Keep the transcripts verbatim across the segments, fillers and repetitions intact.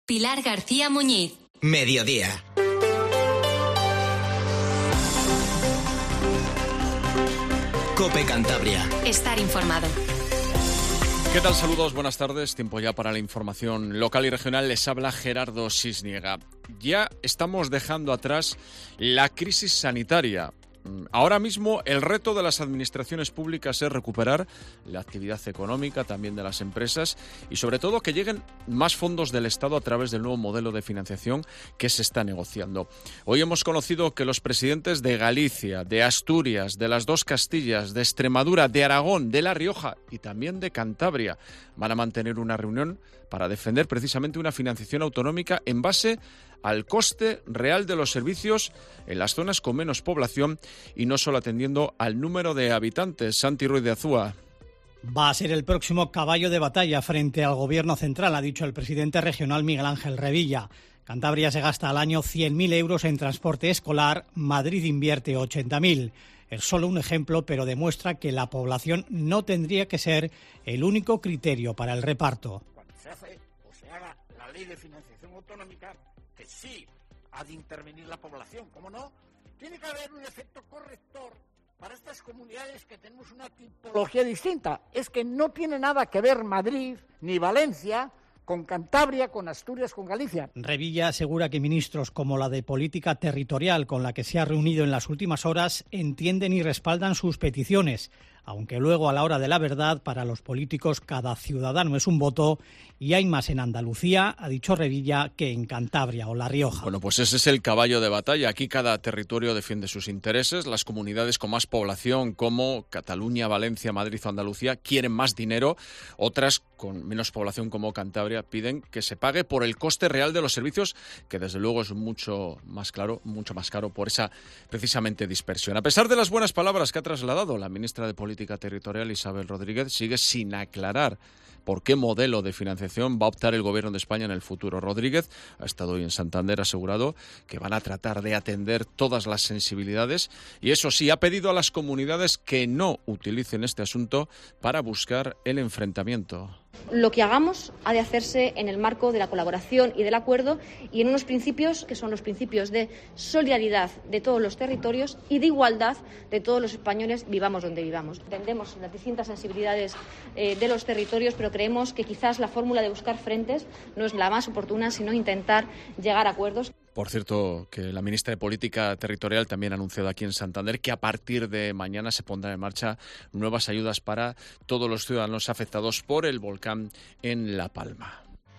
Pilar García Muñiz. Mediodía. COPE Cantabria. Estar informado. ¿Qué tal? Saludos, buenas tardes. Tiempo ya para la información local y regional. Les habla Gerardo Sisniega. Ya estamos dejando atrás la crisis sanitaria. Ahora mismo el reto de las administraciones públicas es recuperar la actividad económica, también de las empresas, y sobre todo que lleguen más fondos del Estado a través del nuevo modelo de financiación que se está negociando. Hoy hemos conocido que los presidentes de Galicia, de Asturias, de las dos Castillas, de Extremadura, de Aragón, de La Rioja y también de Cantabria van a mantener una reunión para defender precisamente una financiación autonómica en base al coste real de los servicios en las zonas con menos población y no solo atendiendo al número de habitantes. Santi Ruiz de Azúa. Va a ser el próximo caballo de batalla frente al Gobierno central, ha dicho el presidente regional Miguel Ángel Revilla. Cantabria se gasta al año cien mil euros en transporte escolar, Madrid invierte ochenta mil. Es solo un ejemplo, pero demuestra que la población no tendría que ser el único criterio para el reparto. Cuando se hace o se haga la ley de financiación autonómica, que sí ha de intervenir la población, ¿cómo no? Tiene que haber un efecto corrector para estas comunidades que tenemos una tipología distinta. Es que no tiene nada que ver Madrid ni Valencia con Cantabria, con Asturias, con Galicia. Revilla asegura que ministros como la de Política Territorial, con la que se ha reunido en las últimas horas, entienden y respaldan sus peticiones, aunque luego a la hora de la verdad, para los políticos cada ciudadano es un voto y hay más en Andalucía, ha dicho Revilla, que en Cantabria o La Rioja. Bueno, pues ese es el caballo de batalla. Aquí cada territorio defiende sus intereses. Las comunidades con más población como Cataluña, Valencia, Madrid o Andalucía quieren más dinero. Otras con menos población como Cantabria piden que se pague por el coste real de los servicios, que desde luego es mucho más claro, mucho más caro por esa precisamente dispersión. A pesar de las buenas palabras que ha trasladado la ministra de Política Territorial, Isabel Rodríguez, sigue sin aclarar por qué modelo de financiación va a optar el Gobierno de España en el futuro. Rodríguez ha estado hoy en Santander, ha asegurado que van a tratar de atender todas las sensibilidades y eso sí, ha pedido a las comunidades que no utilicen este asunto para buscar el enfrentamiento. Lo que hagamos ha de hacerse en el marco de la colaboración y del acuerdo y en unos principios que son los principios de solidaridad de todos los territorios y de igualdad de todos los españoles, vivamos donde vivamos. Entendemos las distintas sensibilidades eh, de los territorios, pero creemos que quizás la fórmula de buscar frentes no es la más oportuna, sino intentar llegar a acuerdos. Por cierto, que la ministra de Política Territorial también ha anunciado aquí en Santander que a partir de mañana se pondrán en marcha nuevas ayudas para todos los ciudadanos afectados por el volcán en La Palma.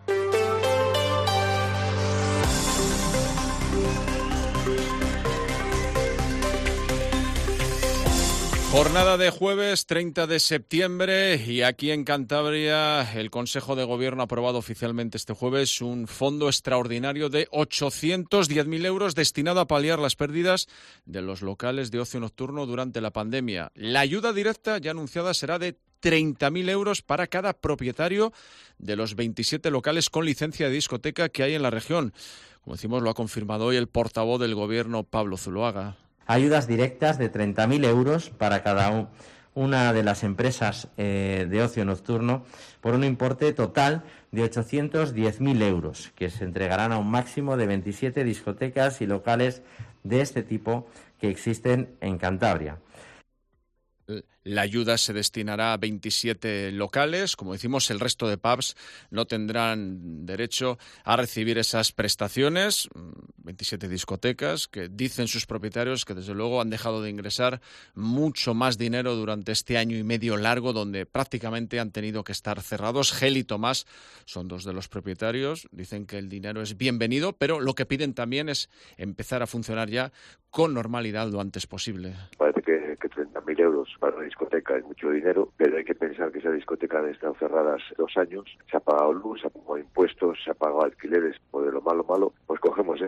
Jornada de jueves treinta de septiembre y aquí en Cantabria el Consejo de Gobierno ha aprobado oficialmente este jueves un fondo extraordinario de ochocientos diez mil euros destinado a paliar las pérdidas de los locales de ocio nocturno durante la pandemia. La ayuda directa ya anunciada será de treinta mil euros para cada propietario de los veintisiete locales con licencia de discoteca que hay en la región. Como decimos, lo ha confirmado hoy el portavoz del Gobierno, Pablo Zuloaga. Ayudas directas de treinta mil euros para cada un, una de las empresas eh, de ocio nocturno por un importe total de ochocientos diez mil euros, que se entregarán a un máximo de veintisiete discotecas y locales de este tipo que existen en Cantabria. La ayuda se destinará a veintisiete locales. Como decimos, el resto de pubs no tendrán derecho a recibir esas prestaciones. veintisiete discotecas que dicen sus propietarios que desde luego han dejado de ingresar mucho más dinero durante este año y medio largo donde prácticamente han tenido que estar cerrados. Gel y Tomás son dos de los propietarios. Dicen que el dinero es bienvenido, pero lo que piden también es empezar a funcionar ya con normalidad lo antes posible. Parece que, que treinta mil euros para una discoteca es mucho dinero, pero hay que pensar que esa discoteca han estado cerradas dos años, se ha pagado luz, se ha pagado impuestos, se ha pagado alquileres, pues de lo malo malo, pues cogemos esto.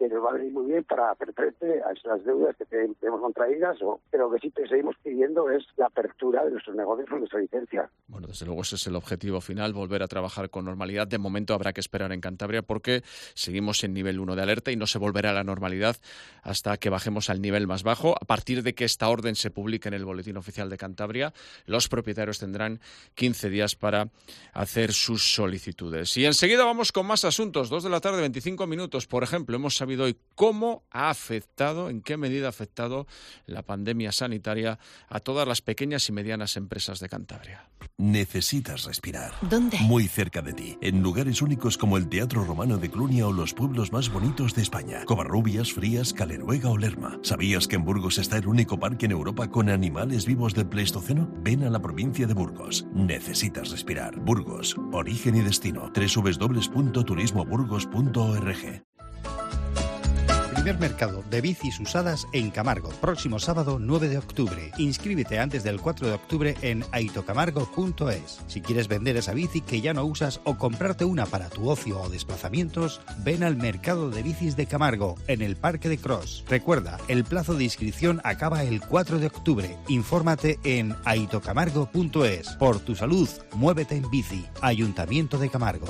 que nos va a venir muy bien para hacer frente a esas deudas que tenemos contraídas, o, pero que sí que seguimos pidiendo es la apertura de nuestros negocios con nuestra licencia. Bueno, desde luego ese es el objetivo final, volver a trabajar con normalidad. De momento habrá que esperar en Cantabria porque seguimos en nivel uno de alerta y no se volverá a la normalidad hasta que bajemos al nivel más bajo. A partir de que esta orden se publique en el Boletín Oficial de Cantabria, los propietarios tendrán quince días para hacer sus solicitudes. Y enseguida vamos con más asuntos. Dos de la tarde, veinticinco minutos. Por ejemplo, hemos sabido hoy cómo ha afectado, en qué medida ha afectado la pandemia sanitaria a todas las pequeñas y medianas empresas de Cantabria. Necesitas respirar. ¿Dónde? Muy cerca de ti, en lugares únicos como el Teatro Romano de Clunia o los pueblos más bonitos de España, Covarrubias, Frías, Caleruega o Lerma. ¿Sabías que en Burgos está el único parque en Europa con animales vivos del Pleistoceno? Ven a la provincia de Burgos. Necesitas respirar. Burgos, origen y destino. doble u doble u doble u punto turismo burgos punto org. Primer mercado de bicis usadas en Camargo, próximo sábado nueve de octubre. Inscríbete antes del cuatro de octubre en aitocamargo punto es. Si quieres vender esa bici que ya no usas o comprarte una para tu ocio o desplazamientos, ven al mercado de bicis de Camargo, en el Parque de Cros. Recuerda, el plazo de inscripción acaba el cuatro de octubre. Infórmate en aitocamargo punto es. Por tu salud, muévete en bici. Ayuntamiento de Camargo.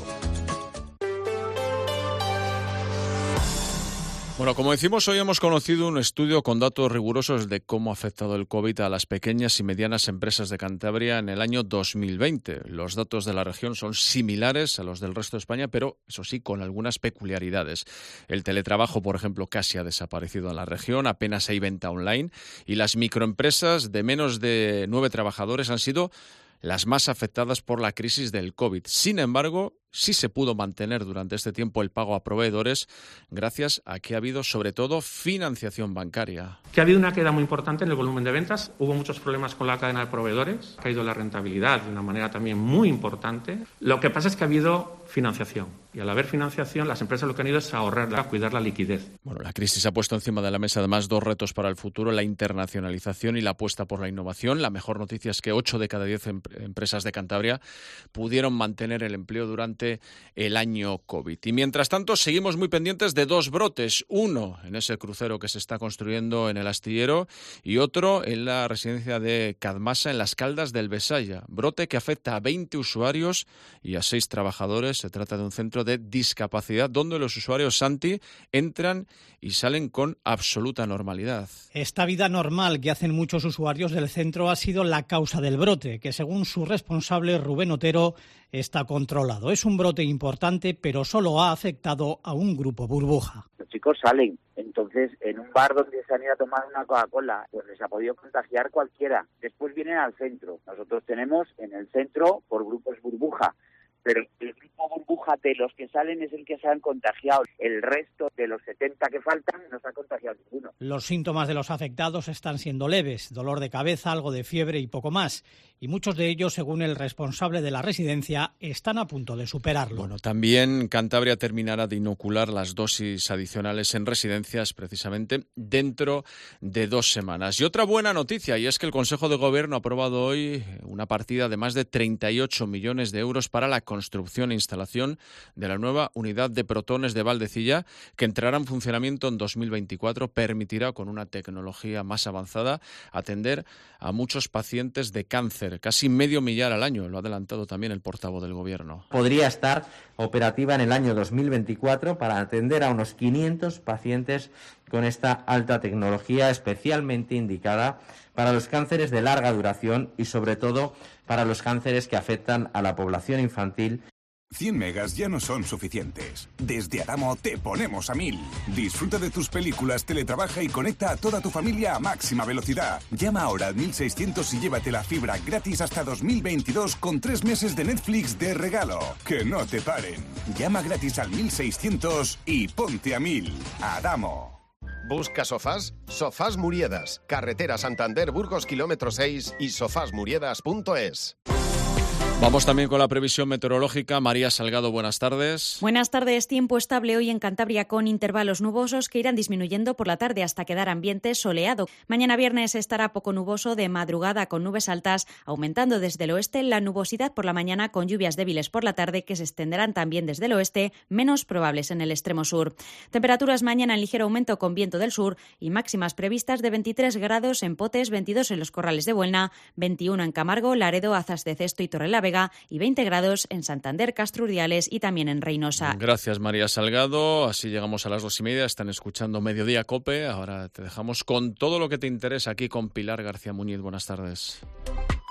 Bueno, como decimos, hoy hemos conocido un estudio con datos rigurosos de cómo ha afectado el COVID a las pequeñas y medianas empresas de Cantabria en el año dos mil veinte. Los datos de la región son similares a los del resto de España, pero eso sí, con algunas peculiaridades. El teletrabajo, por ejemplo, casi ha desaparecido en la región, apenas hay venta online, y las microempresas de menos de nueve trabajadores han sido las más afectadas por la crisis del COVID. Sin embargo, sí se pudo mantener durante este tiempo el pago a proveedores gracias a que ha habido, sobre todo, financiación bancaria. Que ha habido una queda muy importante en el volumen de ventas. Hubo muchos problemas con la cadena de proveedores. Ha caído la rentabilidad de una manera también muy importante. Lo que pasa es que ha habido financiación. Y al haber financiación, las empresas lo que han ido es ahorrar, a cuidar la liquidez. Bueno, la crisis ha puesto encima de la mesa además dos retos para el futuro: la internacionalización y la apuesta por la innovación. La mejor noticia es que ocho de cada diez em- empresas de Cantabria pudieron mantener el empleo durante el año COVID. Y mientras tanto, seguimos muy pendientes de dos brotes. Uno en ese crucero que se está construyendo en el astillero y otro en la residencia de Cadmasa, en las Caldas del Besaya. Brote que afecta a veinte usuarios y a seis trabajadores. Se trata de un centro de discapacidad donde los usuarios, Santi, entran y salen con absoluta normalidad. Esta vida normal que hacen muchos usuarios del centro ha sido la causa del brote, que según su responsable Rubén Otero está controlado. Es un brote importante, pero solo ha afectado a un grupo burbuja. Los chicos salen, entonces en un bar donde se han ido a tomar una Coca-Cola, pues les ha podido contagiar cualquiera. Después vienen al centro. Nosotros tenemos en el centro por grupos burbuja, pero el grupo burbuja de los que salen es el que se han contagiado. El resto de los setenta que faltan no se ha contagiado ninguno. Los síntomas de los afectados están siendo leves: dolor de cabeza, algo de fiebre y poco más. Y muchos de ellos, según el responsable de la residencia, están a punto de superarlo. Bueno, también Cantabria terminará de inocular las dosis adicionales en residencias precisamente dentro de dos semanas. Y otra buena noticia, y es que el Consejo de Gobierno ha aprobado hoy una partida de más de treinta y ocho millones de euros para la construcción e instalación de la nueva unidad de protones de Valdecilla, que entrará en funcionamiento en dos mil veinticuatro. Permitirá, con una tecnología más avanzada, atender a muchos pacientes de cáncer, casi medio millar al año. Lo ha adelantado también el portavoz del Gobierno. Podría estar operativa en el año dos mil veinticuatro para atender a unos quinientos pacientes con esta alta tecnología, especialmente indicada para los cánceres de larga duración y, sobre todo, para los cánceres que afectan a la población infantil. cien megas ya no son suficientes. Desde Adamo te ponemos a mil. Disfruta de tus películas, teletrabaja y conecta a toda tu familia a máxima velocidad. Llama ahora al mil seiscientos y llévate la fibra gratis hasta dos mil veintidós con tres meses de Netflix de regalo. ¡Que no te paren! Llama gratis al mil seiscientos y ponte a mil. Adamo. ¿Busca sofás? Sofás Muriedas. Carretera Santander Burgos kilómetro seis y sofás muriedas punto es. Vamos también con la previsión meteorológica. María Salgado, buenas tardes. Buenas tardes. Tiempo estable hoy en Cantabria con intervalos nubosos que irán disminuyendo por la tarde hasta quedar ambiente soleado. Mañana viernes estará poco nuboso de madrugada con nubes altas, aumentando desde el oeste la nubosidad por la mañana con lluvias débiles por la tarde que se extenderán también desde el oeste, menos probables en el extremo sur. Temperaturas mañana en ligero aumento con viento del sur y máximas previstas de veintitrés grados en Potes, veintidós en los Corrales de Buelna, veintiuno en Camargo, Laredo, Azas de Cesto y Torrelavega y veinte grados en Santander, Castro Urdiales y también en Reynosa. Gracias, María Salgado. Así llegamos a las dos y media. Están escuchando Mediodía COPE. Ahora te dejamos con todo lo que te interesa aquí con Pilar García Muñiz. Buenas tardes.